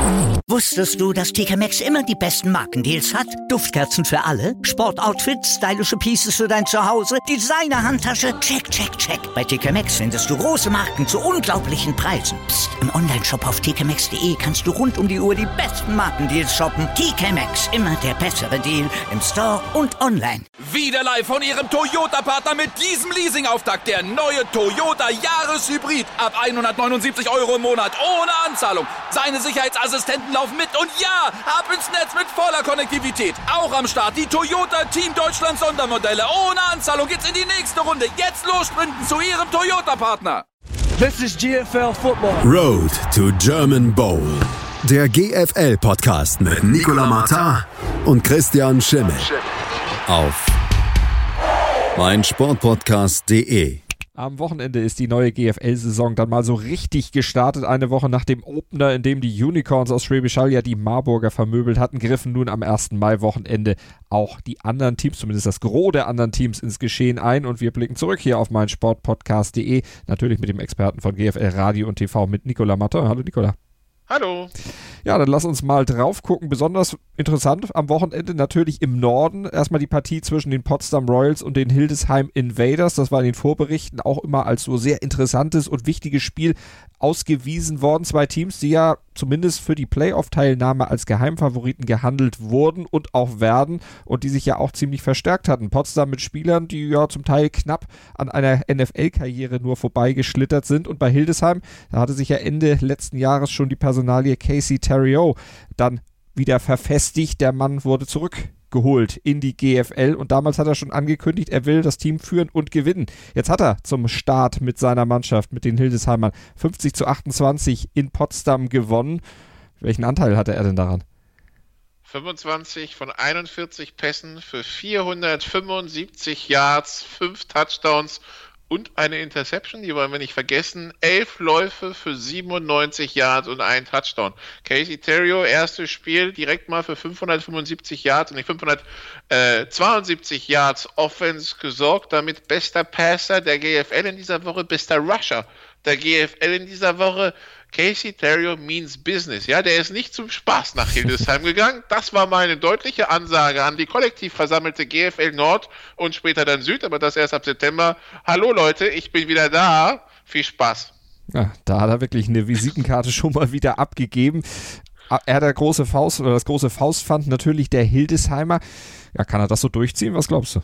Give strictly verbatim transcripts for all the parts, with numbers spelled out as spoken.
Wusstest du, dass T K Maxx immer die besten Markendeals hat? Duftkerzen für alle, Sportoutfits, stylische Pieces für dein Zuhause, Designer-Handtasche, check, check, check. Bei T K Maxx findest du große Marken zu unglaublichen Preisen. Psst. Im Onlineshop auf t k maxx punkt d e kannst du rund um die Uhr die besten Markendeals shoppen. T K Maxx, immer der bessere Deal im Store und online. Wieder live von Ihrem Toyota-Partner mit diesem Leasing-Auftakt. Der neue Toyota Jahreshybrid. Ab hundertneunundsiebzig Euro im Monat. Ohne Anzahlung. Seine Sicherheitsassistenten laufen mit. Und ja, ab ins Netz mit voller Konnektivität. Auch am Start die Toyota Team Deutschland Sondermodelle. Ohne Anzahlung geht's in die nächste Runde. Jetzt los sprinten zu Ihrem Toyota-Partner. This is G F L Football. Road to German Bowl. Der G F L-Podcast mit Nicolas Martin und Christian Schimmel. Auf meinsportpodcast punkt de. Am Wochenende ist die neue G F L-Saison dann mal so richtig gestartet. Eine Woche nach dem Opener, in dem die Unicorns aus Schwäbisch Hall ja die Marburger vermöbelt hatten, griffen nun am ersten Mai-Wochenende auch die anderen Teams, zumindest das Gros der anderen Teams, ins Geschehen ein. Und wir blicken zurück hier auf meinsportpodcast punkt de. Natürlich mit dem Experten von G F L Radio und T V, mit Nicolas Martin. Hallo Nicolas. Hallo. Ja, dann lass uns mal drauf gucken. Besonders interessant am Wochenende natürlich im Norden. Erstmal die Partie zwischen den Potsdam Royals und den Hildesheim Invaders. Das war in den Vorberichten auch immer als so sehr interessantes und wichtiges Spiel ausgewiesen worden. Zwei Teams, die ja zumindest für die Playoff-Teilnahme als Geheimfavoriten gehandelt wurden und auch werden und die sich ja auch ziemlich verstärkt hatten. Potsdam mit Spielern, die ja zum Teil knapp an einer N F L-Karriere nur vorbeigeschlittert sind. Und bei Hildesheim, da hatte sich ja Ende letzten Jahres schon die Personalie Casey Terrio dann wieder verfestigt. Der Mann wurde zurückgeholt in die G F L und damals hat er schon angekündigt, er will das Team führen und gewinnen. Jetzt hat er zum Start mit seiner Mannschaft, mit den Hildesheimern, fünfzig zu achtundzwanzig in Potsdam gewonnen. Welchen Anteil hatte er denn daran? fünfundzwanzig von einundvierzig Pässen für vierhundertfünfundsiebzig Yards, fünf Touchdowns und eine Interception, die wollen wir nicht vergessen. Elf Läufe für siebenundneunzig Yards und ein Touchdown. Casey Terrio, erstes Spiel, direkt mal für fünfhundertfünfundsiebzig Yards und nicht fünfhundertzweiundsiebzig Yards Offense gesorgt. Damit bester Passer der G F L in dieser Woche, bester Rusher der G F L in dieser Woche. Casey Terrio means business. Ja, der ist nicht zum Spaß nach Hildesheim gegangen. Das war meine deutliche Ansage an die kollektiv versammelte G F L Nord und später dann Süd, aber das erst ab September. Hallo Leute, ich bin wieder da. Viel Spaß. Ja, da hat er wirklich eine Visitenkarte schon mal wieder abgegeben. Er der große Faust oder das große Faustpfand natürlich der Hildesheimer. Ja, kann er das so durchziehen? Was glaubst du?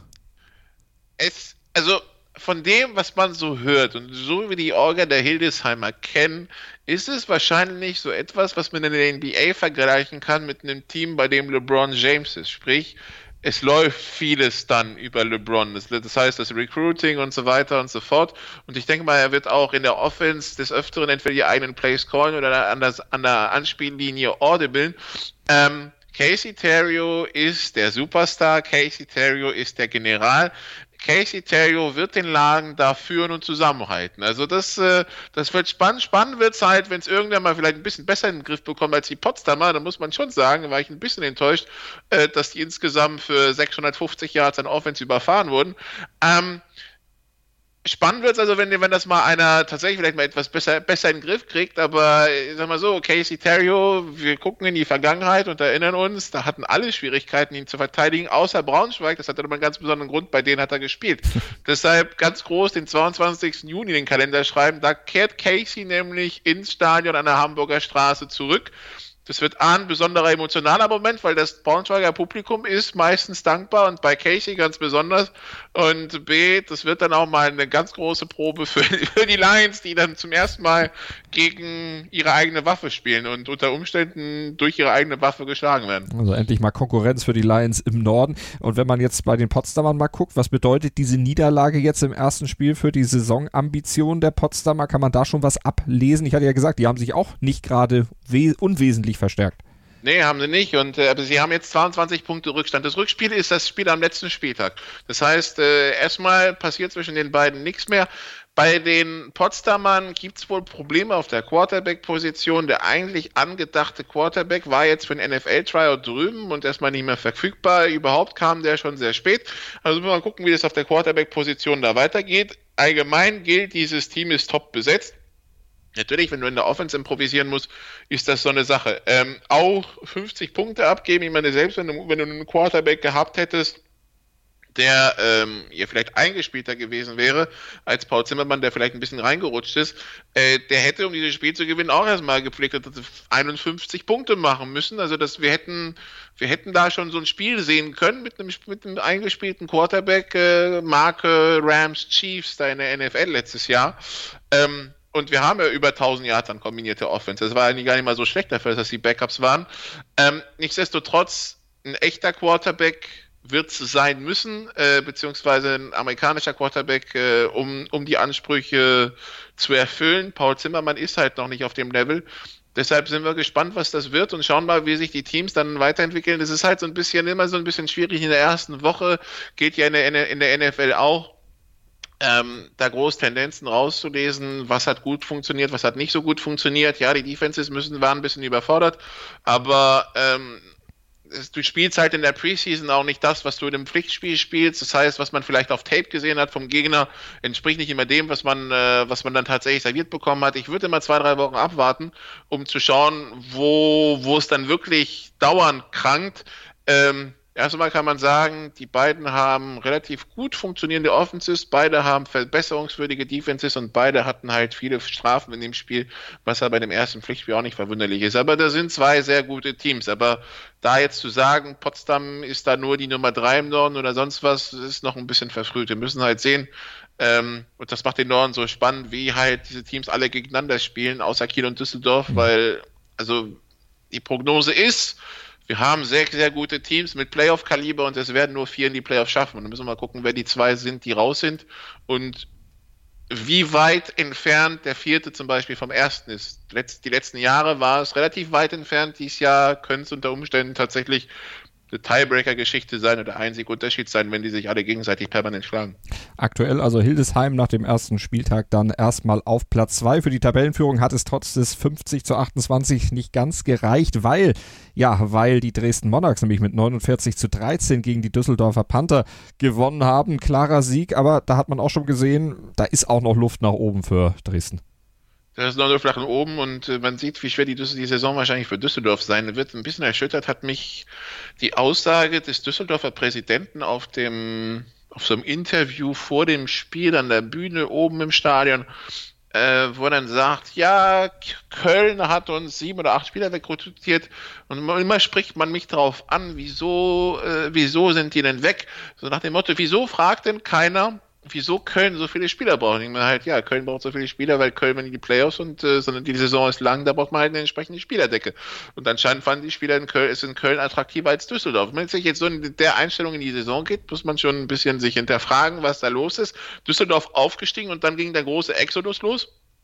Es, also von dem, was man so hört und so wie die Orga der Hildesheimer kennen, ist es wahrscheinlich so etwas, was man in der N B A vergleichen kann mit einem Team, bei dem LeBron James ist. Sprich, es läuft vieles dann über LeBron. Das, das heißt, das Recruiting und so weiter und so fort. Und ich denke mal, er wird auch in der Offense des Öfteren entweder die eigenen Plays callen oder an, das, an der Anspiellinie audiblen. Ähm, Casey Terrio ist der Superstar. Casey Terrio ist der General. Casey Terrio wird den Laden da führen und zusammenhalten. Also das, äh, das wird spannend. Spannend wird es halt, wenn es irgendwann mal vielleicht ein bisschen besser in den Griff bekommt als die Potsdamer. Da muss man schon sagen, da war ich ein bisschen enttäuscht, äh, dass die insgesamt für sechshundertfünfzig Yards an Offense überfahren wurden. Ähm, Spannend wird es also, wenn, wenn das mal einer tatsächlich vielleicht mal etwas besser, besser in den Griff kriegt, aber ich sag mal so, Casey Terrio, wir gucken in die Vergangenheit und erinnern uns, da hatten alle Schwierigkeiten, ihn zu verteidigen, außer Braunschweig, das hatte aber einen ganz besonderen Grund, bei denen hat er gespielt. Deshalb ganz groß den zweiundzwanzigsten Juni in den Kalender schreiben, da kehrt Casey nämlich ins Stadion an der Hamburger Straße zurück. Das wird A, ein besonderer emotionaler Moment, weil das Braunschweiger Publikum ist meistens dankbar und bei Casey ganz besonders. Und B, das wird dann auch mal eine ganz große Probe für, für die Lions, die dann zum ersten Mal gegen ihre eigene Waffe spielen und unter Umständen durch ihre eigene Waffe geschlagen werden. Also endlich mal Konkurrenz für die Lions im Norden. Und wenn man jetzt bei den Potsdamern mal guckt, was bedeutet diese Niederlage jetzt im ersten Spiel für die Saisonambition der Potsdamer? Kann man da schon was ablesen? Ich hatte ja gesagt, die haben sich auch nicht gerade we- unwesentlich verstärkt. Nee, haben sie nicht. Und äh, aber sie haben jetzt zweiundzwanzig Punkte Rückstand. Das Rückspiel ist das Spiel am letzten Spieltag. Das heißt, äh, erstmal passiert zwischen den beiden nichts mehr. Bei den Potsdamern gibt es wohl Probleme auf der Quarterback-Position. Der eigentlich angedachte Quarterback war jetzt für ein N F L-Tryout drüben und erstmal nicht mehr verfügbar. Überhaupt kam der schon sehr spät. Also müssen wir mal gucken, wie das auf der Quarterback-Position da weitergeht. Allgemein gilt, dieses Team ist top besetzt. Natürlich, wenn du in der Offense improvisieren musst, ist das so eine Sache. Ähm, auch fünfzig Punkte abgeben, ich meine, selbst wenn du, wenn du einen Quarterback gehabt hättest, der ähm, ja vielleicht eingespielter gewesen wäre als Paul Zimmermann, der vielleicht ein bisschen reingerutscht ist, äh, der hätte, um dieses Spiel zu gewinnen, auch erstmal gepflegt einundfünfzig Punkte machen müssen. Also dass wir hätten, wir hätten da schon so ein Spiel sehen können mit einem, mit einem eingespielten Quarterback, äh, Marke Rams Chiefs da in der N F L letztes Jahr. Ähm, Und wir haben ja über tausend Yards an kombinierte Offense. Das war eigentlich gar nicht mal so schlecht dafür, dass die Backups waren. Ähm, nichtsdestotrotz, ein echter Quarterback wird es sein müssen, äh, beziehungsweise ein amerikanischer Quarterback, äh, um, um die Ansprüche zu erfüllen. Paul Zimmermann ist halt noch nicht auf dem Level. Deshalb sind wir gespannt, was das wird und schauen mal, wie sich die Teams dann weiterentwickeln. Es ist halt so ein bisschen immer so ein bisschen schwierig in der ersten Woche, geht ja in der, in der N F L auch. Ähm, da groß Tendenzen rauszulesen, was hat gut funktioniert, was hat nicht so gut funktioniert. Ja, die Defenses müssen, waren ein bisschen überfordert, aber ähm, du spielst halt in der Preseason auch nicht das, was du in einem Pflichtspiel spielst. Das heißt, was man vielleicht auf Tape gesehen hat vom Gegner, entspricht nicht immer dem, was man, äh, was man dann tatsächlich serviert bekommen hat. Ich würde immer zwei, drei Wochen abwarten, um zu schauen, wo, wo es dann wirklich dauernd krankt. Ähm, Erstmal kann man sagen, die beiden haben relativ gut funktionierende Offenses, beide haben verbesserungswürdige Defenses und beide hatten halt viele Strafen in dem Spiel, was ja bei dem ersten Pflichtspiel auch nicht verwunderlich ist. Aber da sind zwei sehr gute Teams. Aber da jetzt zu sagen, Potsdam ist da nur die Nummer drei im Norden oder sonst was, ist noch ein bisschen verfrüht. Wir müssen halt sehen, ähm, und das macht den Norden so spannend, wie halt diese Teams alle gegeneinander spielen, außer Kiel und Düsseldorf, weil, also, die Prognose ist, wir haben sehr, sehr gute Teams mit Playoff-Kaliber und es werden nur vier in die Playoffs schaffen. Und dann müssen wir mal gucken, wer die zwei sind, die raus sind und wie weit entfernt der vierte zum Beispiel vom ersten ist. Die letzten Jahre war es relativ weit entfernt. Dieses Jahr könnte es unter Umständen tatsächlich eine Tiebreaker-Geschichte sein oder der einzige Unterschied sein, wenn die sich alle gegenseitig permanent schlagen. Aktuell also Hildesheim nach dem ersten Spieltag dann erstmal auf Platz zwei. Für die Tabellenführung hat es trotz des fünfzig zu achtundzwanzig nicht ganz gereicht, weil, ja, weil die Dresden Monarchs nämlich mit neunundvierzig zu dreizehn gegen die Düsseldorfer Panther gewonnen haben. Klarer Sieg, aber da hat man auch schon gesehen, da ist auch noch Luft nach oben für Dresden. Da ist noch Luft nach oben und äh, man sieht, wie schwer die, die Saison wahrscheinlich für Düsseldorf sein wird. Ein bisschen erschüttert hat mich die Aussage des Düsseldorfer Präsidenten auf dem, auf so einem Interview vor dem Spiel an der Bühne oben im Stadion, äh, wo er dann sagt, ja, Köln hat uns sieben oder acht Spieler wegrekrutiert und immer spricht man mich drauf an, wieso, äh, wieso sind die denn weg? So nach dem Motto, wieso fragt denn keiner, wieso Köln so viele Spieler braucht? Ich meine halt, ja, Köln braucht so viele Spieler, weil Köln, wenn die Playoffs und äh, sondern die Saison ist lang, da braucht man halt eine entsprechende Spielerdecke. Und anscheinend fanden die Spieler in Köln, ist in Köln attraktiver als Düsseldorf. Wenn man sich jetzt so in der Einstellung in die Saison geht, muss man schon ein bisschen sich hinterfragen, was da los ist. Düsseldorf aufgestiegen und dann ging der große Exodus los.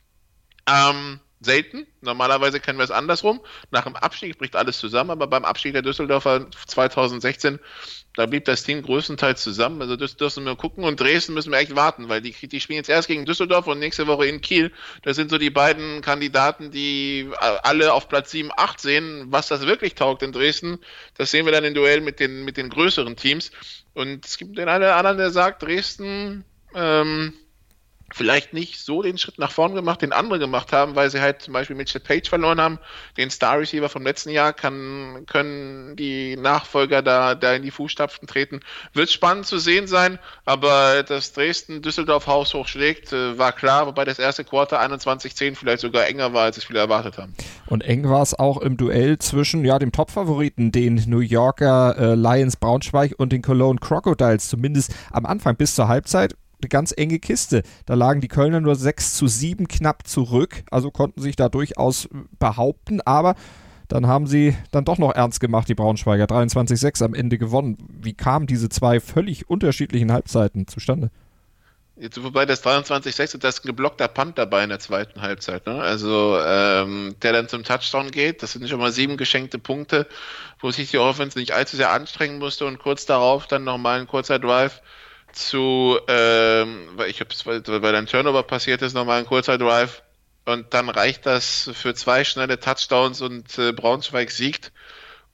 Ähm, selten. Normalerweise kennen wir es andersrum. Nach dem Abstieg bricht alles zusammen, aber beim Abstieg der Düsseldorfer zweitausendsechzehn, da blieb das Team größtenteils zusammen. Also das dürfen wir gucken und Dresden müssen wir echt warten, weil die, die spielen jetzt erst gegen Düsseldorf und nächste Woche in Kiel. Das sind so die beiden Kandidaten, die alle auf Platz sieben, acht sehen. Was das wirklich taugt in Dresden, das sehen wir dann im Duell mit den, mit den größeren Teams. Und es gibt den einen oder anderen, der sagt, Dresden, ähm, vielleicht nicht so den Schritt nach vorn gemacht, den andere gemacht haben, weil sie halt zum Beispiel Mitchell Page verloren haben, den Star Receiver vom letzten Jahr, kann, können die Nachfolger da, da in die Fußstapfen treten. Wird spannend zu sehen sein, aber dass Dresden Düsseldorf haushoch schlägt, war klar, wobei das erste Quarter einundzwanzig zehn vielleicht sogar enger war, als es viele erwartet haben. Und eng war es auch im Duell zwischen ja dem Top-Favoriten, den New Yorker äh, Lions Braunschweig und den Cologne Crocodiles, zumindest am Anfang bis zur Halbzeit. Eine ganz enge Kiste. Da lagen die Kölner nur sechs zu sieben knapp zurück, also konnten sich da durchaus behaupten, aber dann haben sie dann doch noch ernst gemacht, die Braunschweiger, dreiundzwanzig sechs am Ende gewonnen. Wie kamen diese zwei völlig unterschiedlichen Halbzeiten zustande? Jetzt, wobei das dreiundzwanzig sechs und das ist ein geblockter Punt dabei in der zweiten Halbzeit, ne? Also ähm, der dann zum Touchdown geht, das sind schon mal sieben geschenkte Punkte, wo sich die Offense nicht allzu sehr anstrengen musste und kurz darauf dann nochmal ein kurzer Drive zu, ähm, weil ich hab's, weil, weil ein Turnover passiert ist, nochmal ein kurzer Drive und dann reicht das für zwei schnelle Touchdowns und äh, Braunschweig siegt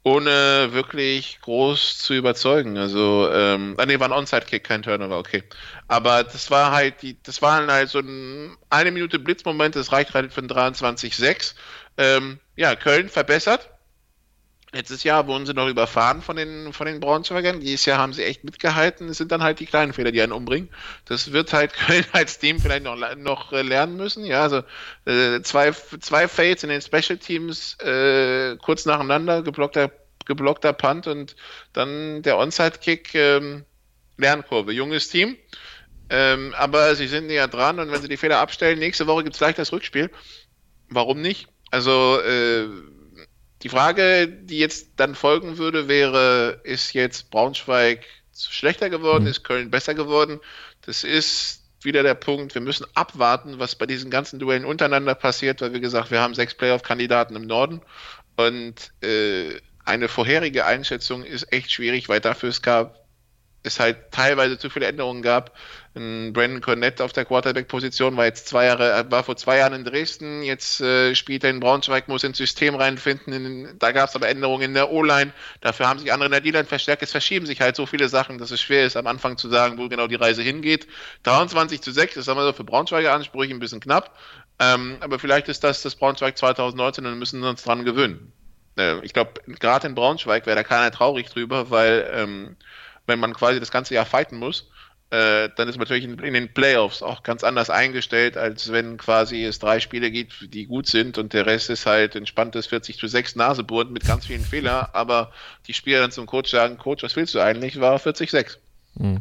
ohne wirklich groß zu überzeugen. Also, ähm, ah, nee, war ein Onside-Kick, kein Turnover, okay. Aber das war halt, die, das waren halt so ein, eine Minute Blitzmoment, das reicht halt für ein dreiundzwanzig sechs. Ähm, ja, Köln verbessert. Letztes Jahr wurden sie noch überfahren von den, von den Braunschweigern. Dieses Jahr haben sie echt mitgehalten. Es sind dann halt die kleinen Fehler, die einen umbringen. Das wird halt Köln als Team vielleicht noch, noch lernen müssen. Ja, also äh, zwei, zwei Fades in den Special Teams äh, kurz nacheinander, geblockter, geblockter Punt und dann der Onside-Kick. Ähm, Lernkurve. Junges Team. Ähm, aber sie sind näher dran und wenn sie die Fehler abstellen, nächste Woche gibt es gleich das Rückspiel. Warum nicht? Also, äh, die Frage, die jetzt dann folgen würde, wäre, ist jetzt Braunschweig schlechter geworden, ist Köln besser geworden? Das ist wieder der Punkt, wir müssen abwarten, was bei diesen ganzen Duellen untereinander passiert, weil wie gesagt, wir haben sechs Playoff-Kandidaten im Norden und äh, eine vorherige Einschätzung ist echt schwierig, weil dafür es gab, es halt teilweise zu viele Änderungen gab. Ein Brandon Cornett auf der Quarterback-Position war jetzt zwei Jahre, war vor zwei Jahren in Dresden, jetzt äh, spielt er in Braunschweig, muss ins System reinfinden. In, da gab es aber Änderungen in der O-Line. Dafür haben sich andere in der D-Line verstärkt. Es verschieben sich halt so viele Sachen, dass es schwer ist, am Anfang zu sagen, wo genau die Reise hingeht. dreiundzwanzig zu sechs, das haben wir so für Braunschweiger Ansprüche ein bisschen knapp. Ähm, aber vielleicht ist das das Braunschweig zwanzig neunzehn und müssen wir uns dran gewöhnen. Äh, ich glaube, gerade in Braunschweig wäre da keiner traurig drüber, weil ähm, wenn man quasi das ganze Jahr fighten muss, äh, dann ist man natürlich in, in den Playoffs auch ganz anders eingestellt, als wenn quasi es drei Spiele gibt, die gut sind und der Rest ist halt entspanntes vierzig zu sechs Naseburden mit ganz vielen Fehlern, aber die Spieler dann zum Coach sagen, Coach, was willst du eigentlich? War vierzig sechs. Hm.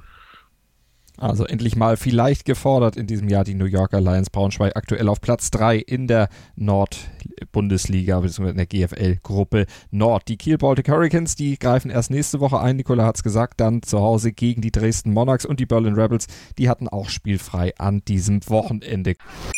Also endlich mal vielleicht gefordert in diesem Jahr die New Yorker Lions. Braunschweig aktuell auf Platz drei in der Nord-Bundesliga bzw. in der G F L-Gruppe Nord. Die Kiel Baltic Hurricanes, die greifen erst nächste Woche ein, Nikola hat es gesagt, dann zu Hause gegen die Dresden Monarchs und die Berlin Rebels, die hatten auch spielfrei an diesem Wochenende.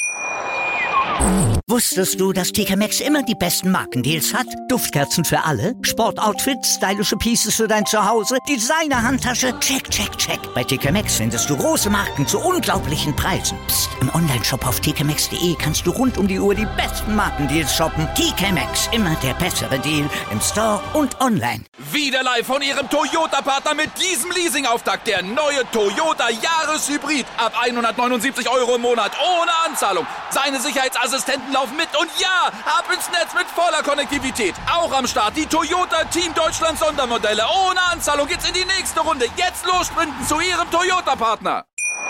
Wusstest du, dass T K Maxx immer die besten Markendeals hat? Duftkerzen für alle, Sportoutfits, stylische Pieces für dein Zuhause, Designer-Handtasche, check, check, check. Bei T K Maxx findest du große Marken zu unglaublichen Preisen. Psst. im Onlineshop auf t k maxx punkt d e kannst du rund um die Uhr die besten Markendeals shoppen. T K Maxx, immer der bessere Deal im Store und online. Wieder live von Ihrem Toyota-Partner mit diesem Leasing-Auftakt. Der neue Toyota Jahreshybrid. Ab hundertneunundsiebzig Euro im Monat ohne Anzahlung. Seine Sicherheitsassistenten laufen mit und ja, ab ins Netz mit voller Konnektivität. Auch am Start die Toyota Team Deutschland Sondermodelle. Ohne Anzahlung geht's in die nächste Runde. Jetzt los sprinten zu Ihrem Toyota-Partner.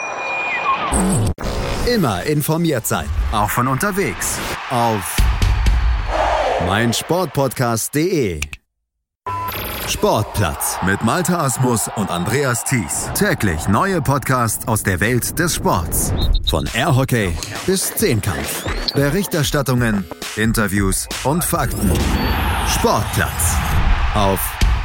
Immer informiert sein, auch von unterwegs. Auf meinsportpodcast punkt de. Sportplatz mit Malte Asmus und Andreas Thies. Täglich neue Podcasts aus der Welt des Sports. Von Airhockey bis Zehnkampf. Berichterstattungen, Interviews und Fakten. Sportplatz auf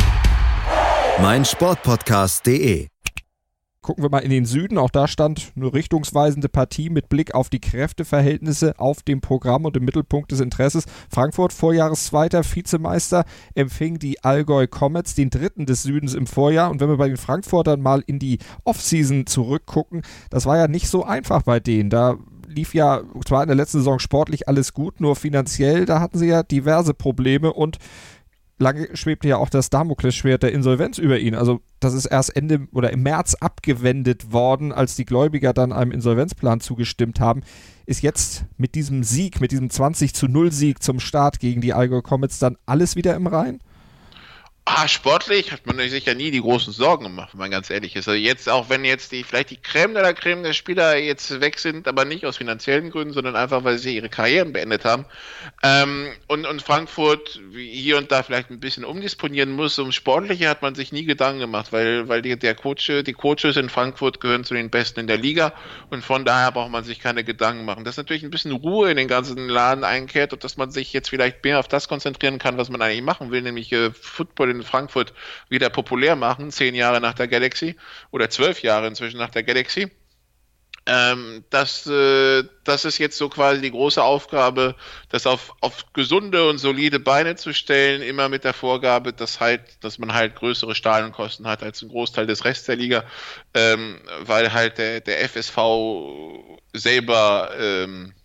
meinsportpodcast punkt de. Gucken wir mal in den Süden, auch da stand eine richtungsweisende Partie mit Blick auf die Kräfteverhältnisse auf dem Programm und im Mittelpunkt des Interesses. Frankfurt, Vorjahreszweiter, Vizemeister, empfing die Allgäu Comets, den dritten des Südens im Vorjahr. Und wenn wir bei den Frankfurtern mal in die Offseason zurückgucken, das war ja nicht so einfach bei denen. Da lief ja zwar in der letzten Saison sportlich alles gut, nur finanziell, da hatten sie ja diverse Probleme und lange schwebte ja auch das Damoklesschwert der Insolvenz über ihn. Also das ist erst Ende oder im März abgewendet worden, als die Gläubiger dann einem Insolvenzplan zugestimmt haben. Ist jetzt mit diesem Sieg, mit diesem zwanzig zu null Sieg zum Start gegen die Allgäu Comets dann alles wieder im Reinen? Ah, sportlich hat man sich ja nie die großen Sorgen gemacht, wenn man ganz ehrlich ist. Also jetzt, auch wenn jetzt die vielleicht die Creme de la Creme der Spieler jetzt weg sind, aber nicht aus finanziellen Gründen, sondern einfach, weil sie ihre Karrieren beendet haben. Ähm, und, und Frankfurt hier und da vielleicht ein bisschen umdisponieren muss. Um Sportliche hat man sich nie Gedanken gemacht, weil, weil die, der Coach, die Coaches in Frankfurt gehören zu den Besten in der Liga und von daher braucht man sich keine Gedanken machen. Dass natürlich ein bisschen Ruhe in den ganzen Laden einkehrt und dass man sich jetzt vielleicht mehr auf das konzentrieren kann, was man eigentlich machen will, nämlich äh, Football in Frankfurt wieder populär machen, zehn Jahre nach der Galaxy oder zwölf Jahre inzwischen nach der Galaxy. Ähm, das, äh, das ist jetzt so quasi die große Aufgabe, das auf, auf gesunde und solide Beine zu stellen, immer mit der Vorgabe, dass halt, dass man halt größere Stadionkosten hat als ein Großteil des Rests der Liga, ähm, weil halt der, der F S V selber ähm,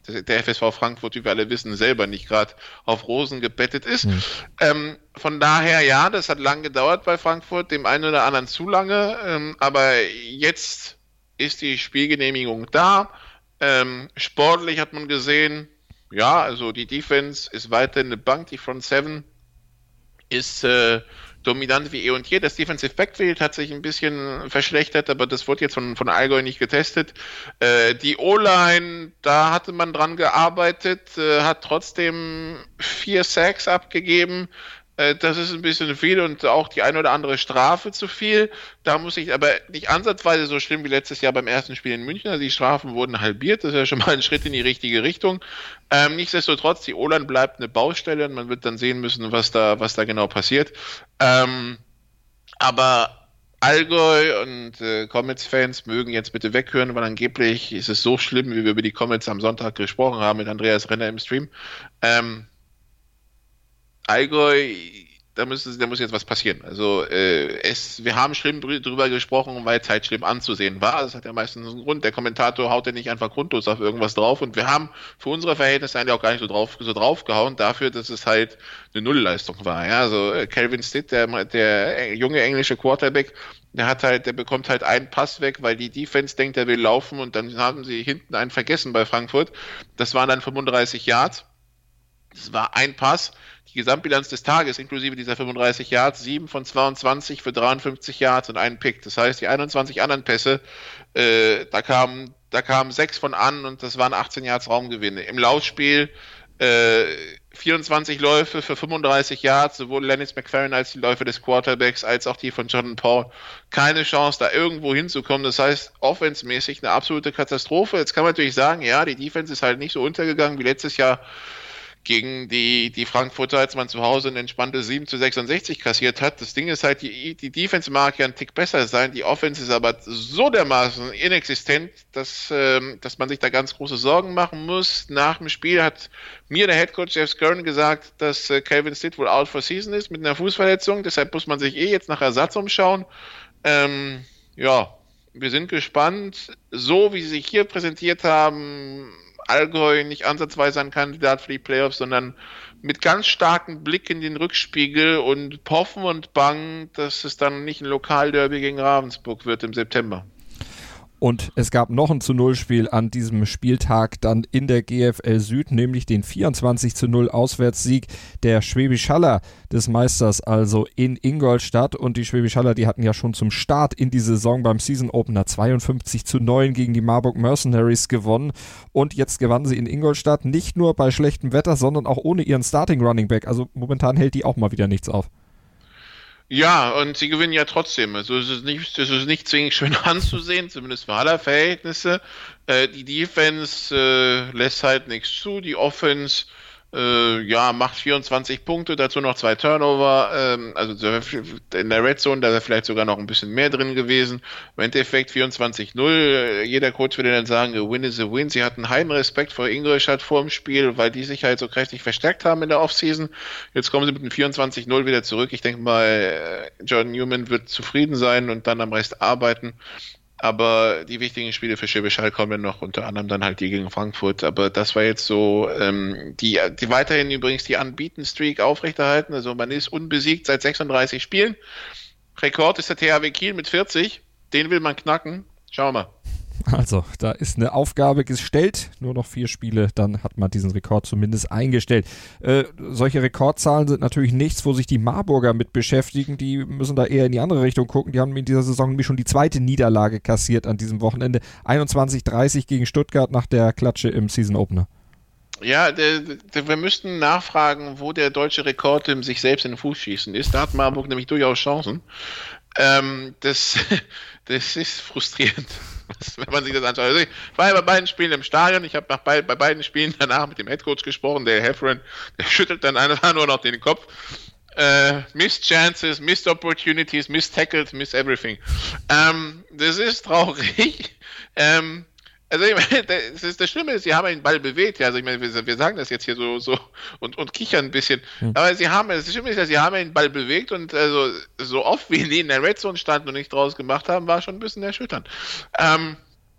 der F S V Frankfurt, wie wir alle wissen, selber nicht gerade auf Rosen gebettet ist. Mhm. Ähm, von daher, ja, das hat lang gedauert bei Frankfurt, dem einen oder anderen zu lange, ähm, aber jetzt ist die Spielgenehmigung da. Ähm, sportlich hat man gesehen, ja, also die Defense ist weiterhin eine Bank, die Front Seven ist äh, dominant wie eh und je. Das Defensive Backfield hat sich ein bisschen verschlechtert, aber das wurde jetzt von, von Allgäu nicht getestet. Äh, die O-Line, da hatte man dran gearbeitet, äh, hat trotzdem vier Sacks abgegeben. Äh, das ist ein bisschen viel und auch die ein oder andere Strafe zu viel. Da muss ich aber nicht ansatzweise so schlimm wie letztes Jahr beim ersten Spiel in München. Also die Strafen wurden halbiert. Das ist ja schon mal ein Schritt in die richtige Richtung. Ähm, nichtsdestotrotz, die O-Line bleibt eine Baustelle und man wird dann sehen müssen, was da, was da genau passiert. Ähm, aber Allgäu und äh, Comets-Fans mögen jetzt bitte weghören, weil angeblich ist es so schlimm, wie wir über die Comets am Sonntag gesprochen haben mit Andreas Renner im Stream. Ähm, Allgäu, da, müssen, da muss jetzt was passieren. Also äh, es, wir haben schlimm drüber gesprochen, weil es halt schlimm anzusehen war. Das hat ja meistens einen Grund. Der Kommentator haut ja nicht einfach grundlos auf irgendwas drauf. Und wir haben für unsere Verhältnisse eigentlich auch gar nicht so drauf so draufgehauen dafür, dass es halt eine Nullleistung war. Ja, also äh, Calvin Stitt, der, der junge englische Quarterback, der hat halt, der bekommt halt einen Pass weg, weil die Defense denkt, er will laufen und dann haben sie hinten einen vergessen bei Frankfurt. Das waren dann fünfunddreißig Yards. Das war ein Pass. Die Gesamtbilanz des Tages, inklusive dieser fünfunddreißig Yards, sieben von zweiundzwanzig für dreiundfünfzig Yards und einen Pick. Das heißt, die einundzwanzig anderen Pässe, äh, da kamen da kamen sechs von an und das waren achtzehn Yards Raumgewinne. Im Laufspiel äh, vierundzwanzig Läufe für fünfunddreißig Yards, sowohl Lennox McFerrin als die Läufe des Quarterbacks, als auch die von Jordan Paul. Keine Chance, da irgendwo hinzukommen. Das heißt, offensemäßig eine absolute Katastrophe. Jetzt kann man natürlich sagen, ja, die Defense ist halt nicht so untergegangen wie letztes Jahr gegen die, die Frankfurter, als man zu Hause eine entspannte sieben zu sechsundsechzig kassiert hat. Das Ding ist halt, die, die Defense mag ja ein Tick besser sein, die Offense ist aber so dermaßen inexistent, dass, ähm, dass man sich da ganz große Sorgen machen muss. Nach dem Spiel hat mir der Headcoach Jeff Skern gesagt, dass äh, Calvin Stitt wohl out for season ist mit einer Fußverletzung, deshalb muss man sich eh jetzt nach Ersatz umschauen. Ähm, ja, wir sind gespannt. So wie sie sich hier präsentiert haben, Allgäu nicht ansatzweise ein Kandidat für die Playoffs, sondern mit ganz starkem Blick in den Rückspiegel und hoffen und bangen, dass es dann nicht ein Lokalderby gegen Ravensburg wird im September. Und es gab noch ein zu null Spiel an diesem Spieltag dann in der G F L Süd, nämlich den vierundzwanzig zu null Auswärtssieg der Schwäbisch Haller des Meisters, also in Ingolstadt. Und die Schwäbisch Haller, die hatten ja schon zum Start in die Saison beim Season Opener zweiundfünfzig zu neun gegen die Marburg Mercenaries gewonnen. Und jetzt gewannen sie in Ingolstadt nicht nur bei schlechtem Wetter, sondern auch ohne ihren Starting Running Back. Also momentan hält die auch mal wieder nichts auf. Ja, und sie gewinnen ja trotzdem. Also es ist nicht, es ist nicht zwingend schön anzusehen, zumindest für aller Verhältnisse. Äh, die Defense äh, lässt halt nichts zu. Die Offense äh, ja, macht vierundzwanzig Punkte, dazu noch zwei Turnover. Ähm, also in der Red Zone, da wäre vielleicht sogar noch ein bisschen mehr drin gewesen. Im Endeffekt vierundzwanzig null. Jeder Coach würde dann sagen, a win is a win. Sie hatten heiden Respekt vor Ingolstadt vor dem Spiel, weil die sich halt so kräftig verstärkt haben in der Offseason. Jetzt kommen sie mit einem vierundzwanzig null wieder zurück. Ich denke mal, Jordan Newman wird zufrieden sein und dann am Rest arbeiten. Aber die wichtigen Spiele für Schwäbisch Hall kommen noch, unter anderem dann halt die gegen Frankfurt. Aber das war jetzt so, ähm, die, die weiterhin übrigens die Unbeaten-Streak aufrechterhalten. Also man ist unbesiegt seit sechsunddreißig Spielen. Rekord ist der T H W Kiel mit vierzig. Den will man knacken. Schauen wir mal. Also, da ist eine Aufgabe gestellt, nur noch vier Spiele, dann hat man diesen Rekord zumindest eingestellt. Äh, solche Rekordzahlen sind natürlich nichts, wo sich die Marburger mit beschäftigen, die müssen da eher in die andere Richtung gucken, die haben in dieser Saison nämlich schon die zweite Niederlage kassiert an diesem Wochenende, einundzwanzig dreißig gegen Stuttgart nach der Klatsche im Season Opener. Ja, der, der, wir müssten nachfragen, wo der deutsche Rekord im sich selbst in den Fuß schießen ist. Da hat Marburg nämlich durchaus Chancen. Ähm, das, das ist frustrierend, wenn man sich das anschaut. Also ich war ja bei beiden Spielen im Stadion, ich habe nach bei, bei beiden Spielen danach mit dem Headcoach gesprochen, der Heffron, der schüttelt dann einfach nur noch den Kopf. Äh, missed Chances, missed Opportunities, missed Tackles, missed everything. Ähm, das ist traurig. Ähm, Also ich meine, das, ist, das Schlimme ist, sie haben den Ball bewegt. Ja, also ich meine, wir, wir sagen das jetzt hier so, so und, und kichern ein bisschen. Hm. Aber sie haben, das Schlimme ist ja, sie haben den Ball bewegt und also so oft wie die in der Red Zone standen und nicht draus gemacht haben, war schon ein bisschen erschütternd. Ähm,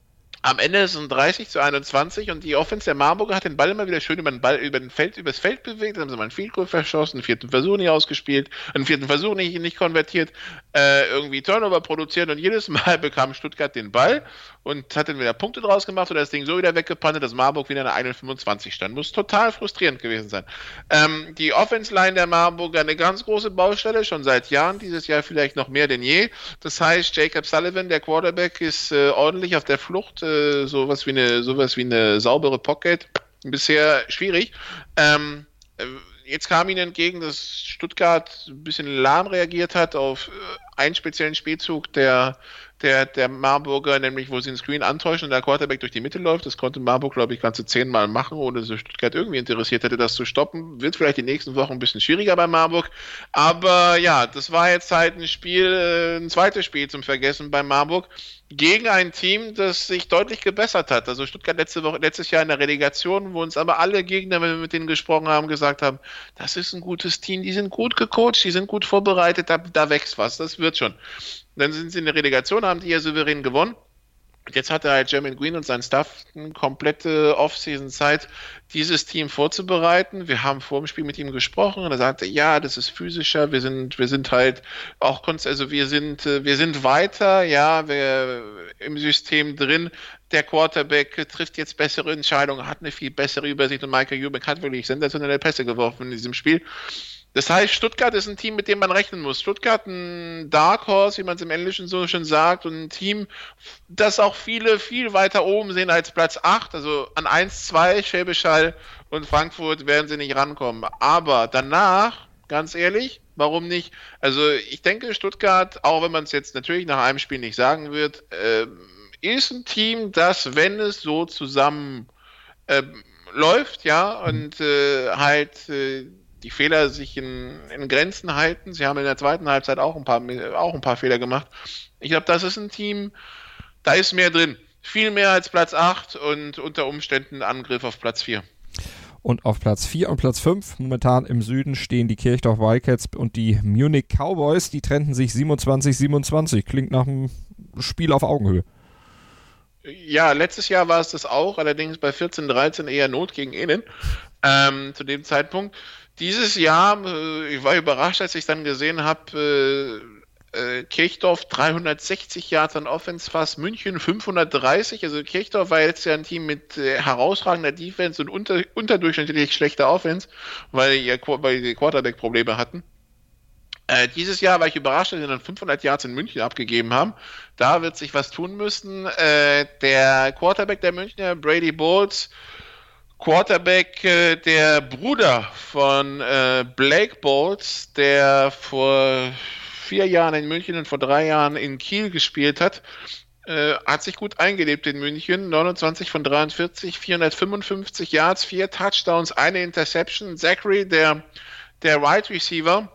Am Ende ist es dreißig zu einundzwanzig und die Offense der Marburger hat den Ball immer wieder schön über den Ball, über den Feld, übers Feld bewegt, dann haben sie mal einen Field Goal verschossen, einen vierten Versuch nicht ausgespielt, einen vierten Versuch nicht, nicht konvertiert, äh, irgendwie Turnover produziert und jedes Mal bekam Stuttgart den Ball und hat dann wieder Punkte draus gemacht oder das Ding so wieder weggepannt, dass Marburg wieder in der einundfünfzig stand. Muss total frustrierend gewesen sein. Ähm, die Offense-Line der Marburger eine ganz große Baustelle, schon seit Jahren, dieses Jahr vielleicht noch mehr denn je. Das heißt, Jacob Sullivan, der Quarterback, ist äh, ordentlich auf der Flucht, äh, sowas wie eine, sowas wie eine saubere Pocket. Bisher schwierig. Ähm, äh, Jetzt kam ihnen entgegen, dass Stuttgart ein bisschen lahm reagiert hat auf einen speziellen Spielzug der, der, der Marburger, nämlich wo sie den Screen antäuschen und der Quarterback durch die Mitte läuft. Das konnte Marburg, glaube ich, ganze zehnmal machen, ohne dass Stuttgart irgendwie interessiert hätte, das zu stoppen. Wird vielleicht die nächsten Wochen ein bisschen schwieriger bei Marburg. Aber ja, das war jetzt halt ein Spiel, ein zweites Spiel zum Vergessen bei Marburg. Gegen ein Team, das sich deutlich gebessert hat. Also Stuttgart letzte Woche, letztes Jahr in der Relegation, wo uns aber alle Gegner, wenn wir mit denen gesprochen haben, gesagt haben, das ist ein gutes Team, die sind gut gecoacht, die sind gut vorbereitet, da, da wächst was, das wird schon. Dann sind sie in der Relegation, haben die ja souverän gewonnen. Jetzt hat er halt Jermaine Green und sein Staff eine komplette Off-Season-Zeit, dieses Team vorzubereiten. Wir haben vor dem Spiel mit ihm gesprochen und er sagte, ja, das ist physischer, wir sind, wir sind halt auch, also wir sind, wir sind weiter, ja, wir im System drin. Der Quarterback trifft jetzt bessere Entscheidungen, hat eine viel bessere Übersicht und Michael Eubank hat wirklich sensationelle Pässe geworfen in diesem Spiel. Das heißt, Stuttgart ist ein Team, mit dem man rechnen muss. Stuttgart ein Dark Horse, wie man es im Englischen so schön sagt, und ein Team, das auch viele viel weiter oben sehen als Platz acht. Also an eins, zwei, Schwäbisch Hall und Frankfurt werden sie nicht rankommen. Aber danach, ganz ehrlich, warum nicht? Also ich denke, Stuttgart, auch wenn man es jetzt natürlich nach einem Spiel nicht sagen wird, äh, ist ein Team, das, wenn es so zusammen äh, läuft, ja, und äh, halt äh, die Fehler sich in, in Grenzen halten. Sie haben in der zweiten Halbzeit auch ein paar, auch ein paar Fehler gemacht. Ich glaube, das ist ein Team, da ist mehr drin. Viel mehr als Platz acht und unter Umständen Angriff auf Platz vier. Und auf Platz vier und Platz fünf momentan im Süden stehen die Kirchdorf Wildcats und die Munich Cowboys. Die trennten sich siebenundzwanzig siebenundzwanzig. Klingt nach einem Spiel auf Augenhöhe. Ja, letztes Jahr war es das auch, allerdings bei vierzehn dreizehn eher Not gegen Innen ähm, zu dem Zeitpunkt. Dieses Jahr, äh, ich war überrascht, als ich dann gesehen habe, äh, äh, Kirchdorf dreihundertsechzig Yards an Offense, fast München fünfhundertdreißig. Also Kirchdorf war jetzt ja ein Team mit äh, herausragender Defense und unter, unterdurchschnittlich schlechter Offense, weil, ihr, weil die Quarterback-Probleme hatten. Äh, dieses Jahr war ich überrascht, dass sie dann fünfhundert Yards in München abgegeben haben. Da wird sich was tun müssen. Äh, der Quarterback der Münchner, Brady Bowles, Quarterback, äh, der Bruder von äh, Blake Bowles, der vor vier Jahren in München und vor drei Jahren in Kiel gespielt hat, äh, hat sich gut eingelebt in München. neunundzwanzig von dreiundvierzig, vierhundertfünfundfünfzig Yards, vier Touchdowns, eine Interception. Zachary, der, der Wide Receiver,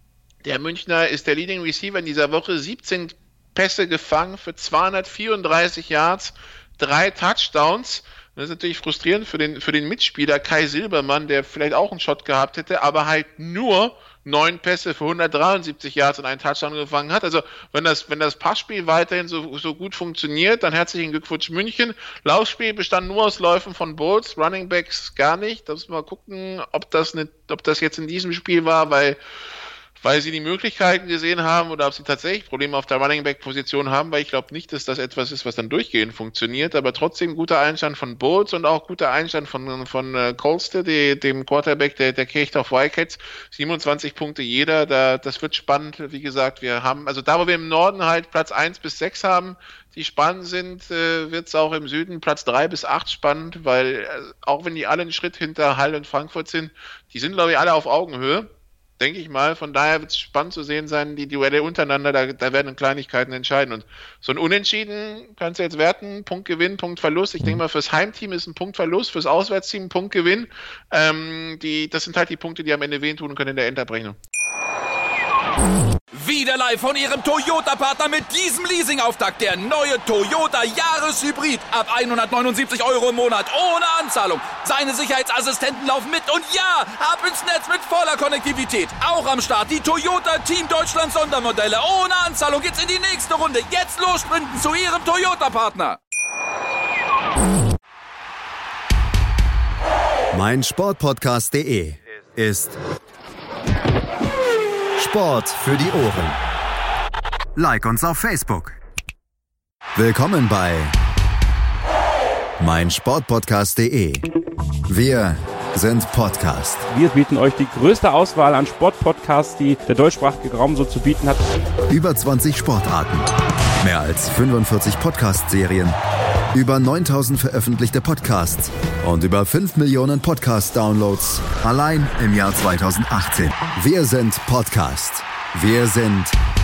der Münchner, ist der Leading Receiver in dieser Woche, siebzehn Pässe gefangen für zweihundertvierunddreißig Yards, drei Touchdowns. Das ist natürlich frustrierend für den, für den Mitspieler Kai Silbermann, der vielleicht auch einen Shot gehabt hätte, aber halt nur neun Pässe für hundertdreiundsiebzig Yards und einen Touchdown gefangen hat. Also wenn das, wenn das Passspiel weiterhin so, so gut funktioniert, dann herzlichen Glückwunsch München. Laufspiel bestand nur aus Läufen von Bowles, Running Backs gar nicht. Da müssen wir mal gucken, ob das, nicht, ob das jetzt in diesem Spiel war, weil weil sie die Möglichkeiten gesehen haben oder ob sie tatsächlich Probleme auf der Running-Back-Position haben, weil ich glaube nicht, dass das etwas ist, was dann durchgehend funktioniert, aber trotzdem guter Einstand von Bowles und auch guter Einstand von, von äh, Colster, die, dem Quarterback der, der Kirchdorf Wildcats, siebenundzwanzig Punkte jeder, da, das wird spannend, wie gesagt, wir haben, also da, wo wir im Norden halt Platz eins bis sechs haben, die spannend sind, äh, wird es auch im Süden Platz drei bis acht spannend, weil äh, auch wenn die alle einen Schritt hinter Hall und Frankfurt sind, die sind, glaube ich, alle auf Augenhöhe. Denke ich mal. Von daher wird es spannend zu sehen sein, die Duelle untereinander, da, da werden Kleinigkeiten entscheiden. Und so ein Unentschieden kannst du jetzt werten, Punktgewinn, Punktverlust. Ich denke mal, fürs Heimteam ist ein Punktverlust, fürs Auswärtsteam ein Punktgewinn. Ähm, die, das sind halt die Punkte, die am Ende wehtun können in der Endabrechnung. Wieder live von Ihrem Toyota-Partner mit diesem Leasing-Auftakt. Der neue Toyota Jahreshybrid. Ab hundertneunundsiebzig Euro im Monat. Ohne Anzahlung. Seine Sicherheitsassistenten laufen mit. Und ja, ab ins Netz mit voller Konnektivität. Auch am Start die Toyota Team Deutschland Sondermodelle. Ohne Anzahlung geht's in die nächste Runde. Jetzt los sprinten zu Ihrem Toyota-Partner. mein Sportpodcast punkt de ist Sport für die Ohren. Like uns auf Facebook. Willkommen bei mein Sportpodcast punkt de. Wir sind Podcast. Wir bieten euch die größte Auswahl an Sportpodcasts, die der deutschsprachige Raum so zu bieten hat. Über zwanzig Sportarten, mehr als fünfundvierzig Podcast-Serien, über neuntausend veröffentlichte Podcasts und über fünf Millionen Podcast-Downloads allein im Jahr zweitausendachtzehn. Wir sind Podcast. Wir sind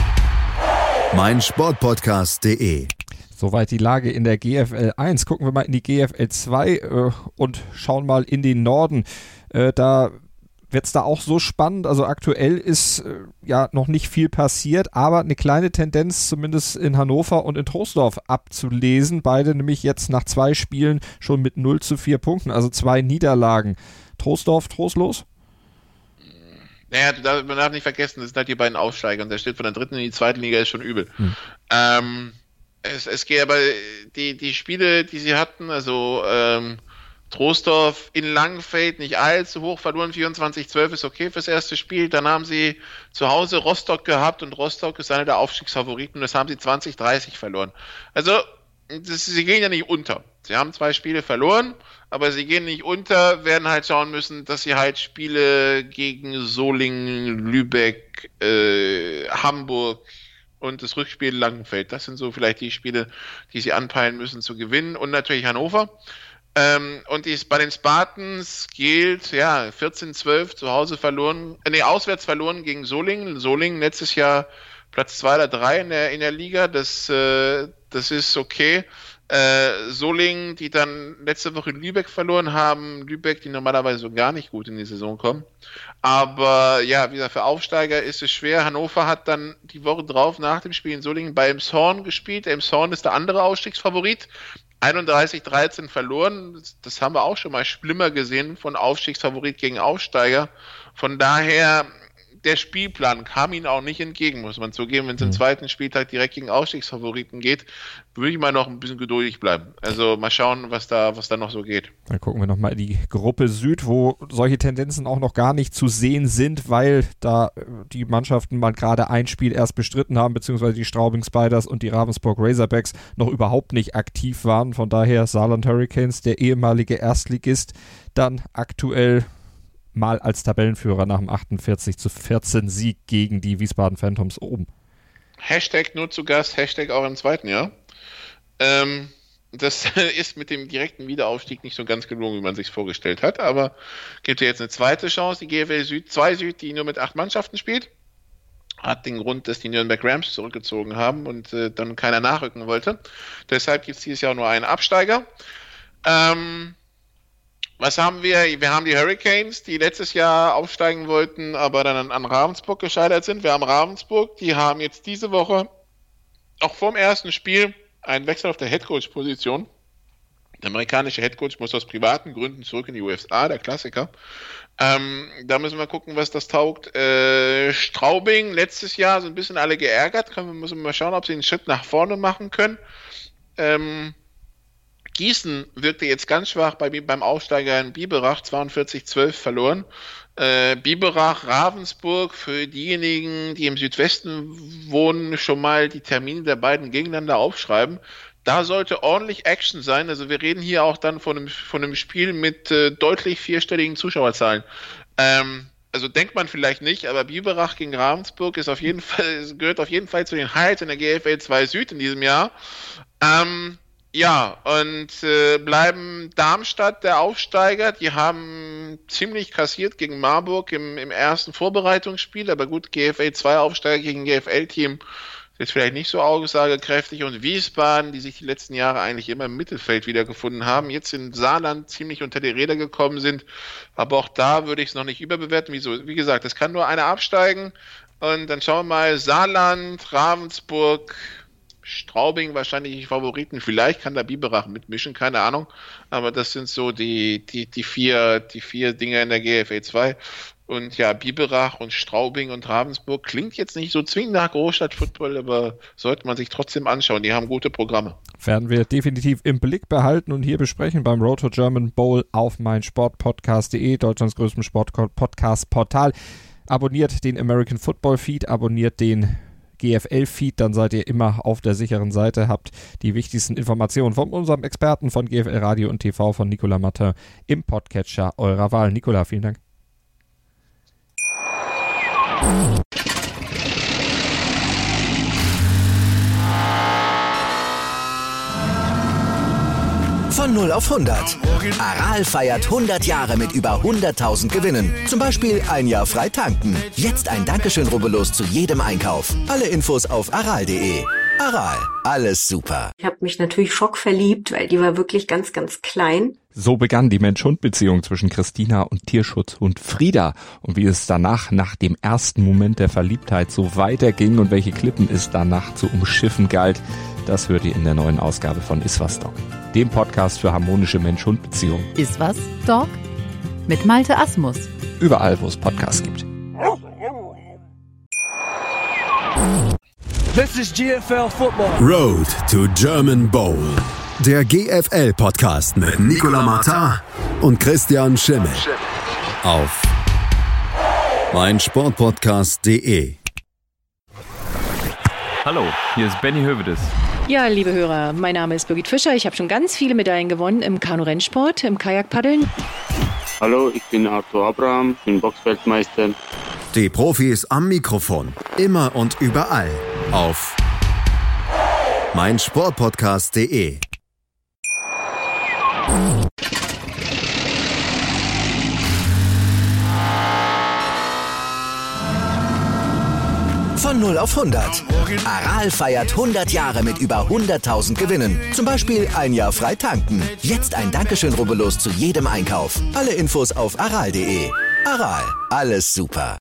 mein Sportpodcast punkt de. Soweit die Lage in der G F L eins. Gucken wir mal in die G F L zwei äh, und schauen mal in den Norden. Äh, da wird es da auch so spannend. Also aktuell ist äh, ja noch nicht viel passiert, aber eine kleine Tendenz zumindest in Hannover und in Troisdorf abzulesen. Beide nämlich jetzt nach zwei Spielen schon mit null zu vier Punkten, also zwei Niederlagen. Troisdorf trostlos? Naja, du darf, man darf nicht vergessen, das sind halt die beiden Aufsteiger und der Schritt von der dritten in die zweite Liga ist schon übel. Hm. Ähm, Es, es geht aber, die, die Spiele, die sie hatten, also ähm, Troisdorf in Langenfeld nicht allzu hoch verloren, vierundzwanzig zwölf ist okay fürs erste Spiel. Dann haben sie zu Hause Rostock gehabt und Rostock ist einer der Aufstiegsfavoriten und das haben sie zwanzig dreißig verloren. Also, das, sie gehen ja nicht unter. Sie haben zwei Spiele verloren, aber sie gehen nicht unter, werden halt schauen müssen, dass sie halt Spiele gegen Solingen, Lübeck, äh, Hamburg und das Rückspiel in Langenfeld. Das sind so vielleicht die Spiele, die sie anpeilen müssen zu gewinnen. Und natürlich Hannover. Ähm, und die, bei den Spartans gilt, ja, vierzehn zwölf zu Hause verloren, äh, nee, auswärts verloren gegen Solingen. Solingen letztes Jahr Platz zwei oder drei in der, in der Liga. Das, äh, das ist okay. Äh, Solingen, die dann letzte Woche in Lübeck verloren haben. Lübeck, die normalerweise so gar nicht gut in die Saison kommen. Aber ja, wie gesagt, für Aufsteiger ist es schwer. Hannover hat dann die Woche drauf nach dem Spiel in Solingen bei Elmshorn gespielt. Elmshorn ist der andere Aufstiegsfavorit. einunddreißig dreizehn verloren. Das, das haben wir auch schon mal schlimmer gesehen von Aufstiegsfavorit gegen Aufsteiger. Von daher, der Spielplan kam ihnen auch nicht entgegen, muss man zugeben. Wenn es im zweiten Spieltag direkt gegen Aufstiegsfavoriten geht, würde ich mal noch ein bisschen geduldig bleiben. Also mal schauen, was da, was da noch so geht. Dann gucken wir nochmal in die Gruppe Süd, wo solche Tendenzen auch noch gar nicht zu sehen sind, weil da die Mannschaften mal gerade ein Spiel erst bestritten haben, beziehungsweise die Straubing Spiders und die Ravensburg Razorbacks noch überhaupt nicht aktiv waren. Von daher Saarland Hurricanes, der ehemalige Erstligist, dann aktuell mal als Tabellenführer nach dem achtundvierzig zu vierzehn Sieg gegen die Wiesbaden Phantoms oben. Hashtag nur zu Gast, Hashtag auch im zweiten Jahr. Ähm, das ist mit dem direkten Wiederaufstieg nicht so ganz gelungen, wie man sich vorgestellt hat, aber gibt ja jetzt eine zweite Chance, die G F L Süd zwei Süd, die nur mit acht Mannschaften spielt. Hat den Grund, dass die Nürnberg Rams zurückgezogen haben und äh, dann keiner nachrücken wollte. Deshalb gibt es dieses Jahr nur einen Absteiger. Ähm, Was haben wir? Wir haben die Hurricanes, die letztes Jahr aufsteigen wollten, aber dann an Ravensburg gescheitert sind. Wir haben Ravensburg, die haben jetzt diese Woche auch vorm ersten Spiel einen Wechsel auf der Headcoach-Position. Der amerikanische Headcoach muss aus privaten Gründen zurück in die U S A, der Klassiker. Ähm, da müssen wir gucken, was das taugt. Äh, Straubing, letztes Jahr so ein bisschen alle geärgert. Können wir, müssen wir mal schauen, ob sie einen Schritt nach vorne machen können. Ähm, Gießen wirkte jetzt ganz schwach bei, beim Aufsteiger in Biberach, zweiundvierzig zwölf verloren. Äh, Biberach, Ravensburg, für diejenigen, die im Südwesten wohnen, schon mal die Termine der beiden gegeneinander aufschreiben. Da sollte ordentlich Action sein. Also wir reden hier auch dann von einem, von einem Spiel mit äh, deutlich vierstelligen Zuschauerzahlen. Ähm, also denkt man vielleicht nicht, aber Biberach gegen Ravensburg ist auf jeden Fall, gehört auf jeden Fall zu den Highlights in der G F L zwei Süd in diesem Jahr. Ähm, Ja, und äh, bleiben Darmstadt der Aufsteiger. Die haben ziemlich kassiert gegen Marburg im, im ersten Vorbereitungsspiel. Aber gut, G F L zwei Aufsteiger gegen G F L-Team ist jetzt vielleicht nicht so aussagekräftig. Und Wiesbaden, die sich die letzten Jahre eigentlich immer im Mittelfeld wiedergefunden haben, jetzt in Saarland ziemlich unter die Räder gekommen sind. Aber auch da würde ich es noch nicht überbewerten. Wieso? Wie gesagt, es kann nur einer absteigen. Und dann schauen wir mal, Saarland, Ravensburg, Straubing wahrscheinlich die Favoriten, vielleicht kann der Biberach mitmischen, keine Ahnung, aber das sind so die, die, die vier, die vier Dinger in der G F L zwei. Und ja, Biberach und Straubing und Ravensburg klingt jetzt nicht so zwingend nach Großstadt-Football, aber sollte man sich trotzdem anschauen. Die haben gute Programme. Werden wir definitiv im Blick behalten und hier besprechen beim Road to German Bowl auf meinsportpodcast punkt de, Deutschlands größtem Sport-Podcast-Portal. Abonniert den American Football Feed, abonniert den G F L-Feed, dann seid ihr immer auf der sicheren Seite, habt die wichtigsten Informationen von unserem Experten von G F L Radio und T V, von Nicolas Martin, im Podcatcher eurer Wahl. Nicolas, vielen Dank. Von null auf hundert. Aral feiert hundert Jahre mit über hunderttausend Gewinnen. Zum Beispiel ein Jahr frei tanken. Jetzt ein Dankeschön, rubbellos zu jedem Einkauf. Alle Infos auf aral punkt de. Aral, alles super. Ich habe mich natürlich schockverliebt, weil die war wirklich ganz, ganz klein. So begann die Mensch-Hund-Beziehung zwischen Christina und Tierschutzhund Frieda. Und wie es danach, nach dem ersten Moment der Verliebtheit, so weiterging und welche Klippen es danach zu umschiffen galt, das hört ihr in der neuen Ausgabe von Iswas Dog, dem Podcast für harmonische Mensch-Hund-Beziehungen. Iswas Dog mit Malte Asmus. Überall, wo es Podcasts gibt. This is G F L Football. Road to German Bowl. Der G F L-Podcast mit Nicolas Martin und Christian Schimmel. Auf meinsportpodcast punkt de. Hallo, hier ist Benny Hövedes. Ja, liebe Hörer, mein Name ist Birgit Fischer. Ich habe schon ganz viele Medaillen gewonnen im Kanu-Rennsport, im Kajakpaddeln. Hallo, ich bin Arthur Abraham, bin Boxweltmeister. Die Profis am Mikrofon, immer und überall auf meinsportpodcast punkt de. Von null auf hundert. Aral feiert hundert Jahre mit über hunderttausend Gewinnen. Zum Beispiel ein Jahr frei tanken. Jetzt ein Dankeschön, rubbellos zu jedem Einkauf. Alle Infos auf aral punkt de. Aral, alles super.